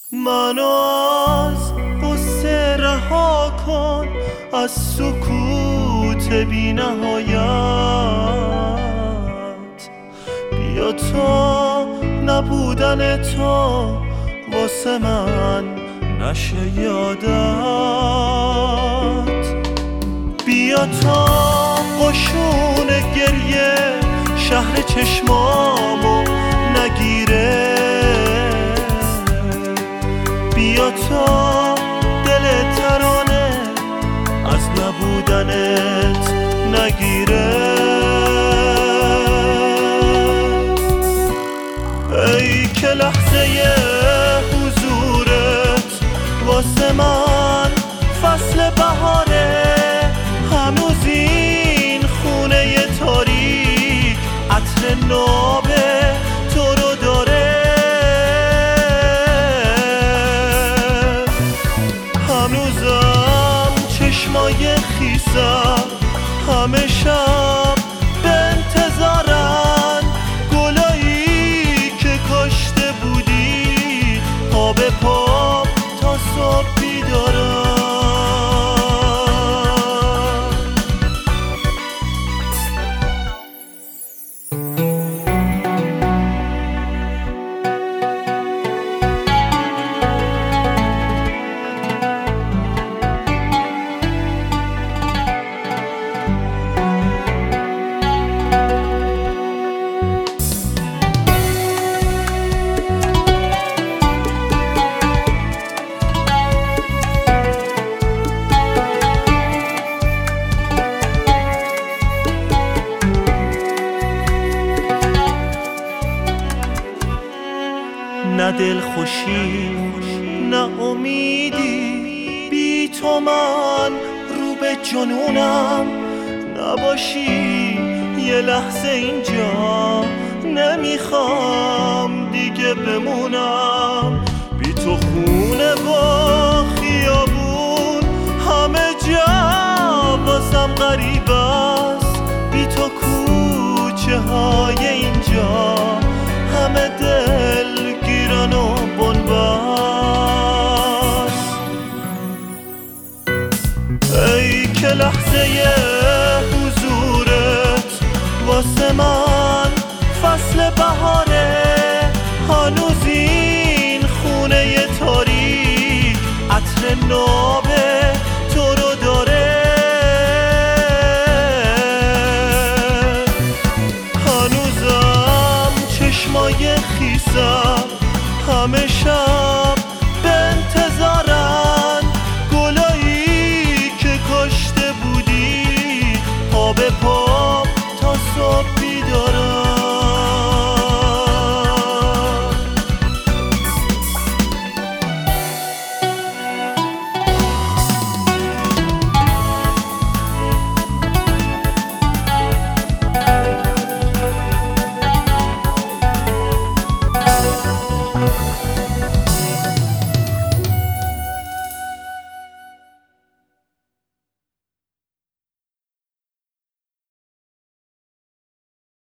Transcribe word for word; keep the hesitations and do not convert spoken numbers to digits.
منو از قصه رها کن، از سکوت بی نهایت. بیا تا نبودن تو واسه من نشه یادت. بیا تا قشون گریه شهر چشمامو نگیره. بیا تا دل ترانه از نبودنت نگیره. ای که لحظه حضورت واسه من فصل بهاره. هنوز این خونه تاریک عطر ناب تو رو داره. هنوزم چشمای خیسم همه شب به انتظارن. گلایی که کاشته بودی پا به پا تا صبح بیدارن. نه دل خوشی نه امیدی، بی تو من رو به جنونم. نباشی یه لحظه اینجا نمیخوام دیگه بمونم. بی تو خونه با خیابون همه جا واسم غریب است. بی تو کوچه های اینجا همه دل گیرن و بنبست. ای که لحظه حضورت واسه من فصل بهاره. هنوز این خونه تاریک عطر نو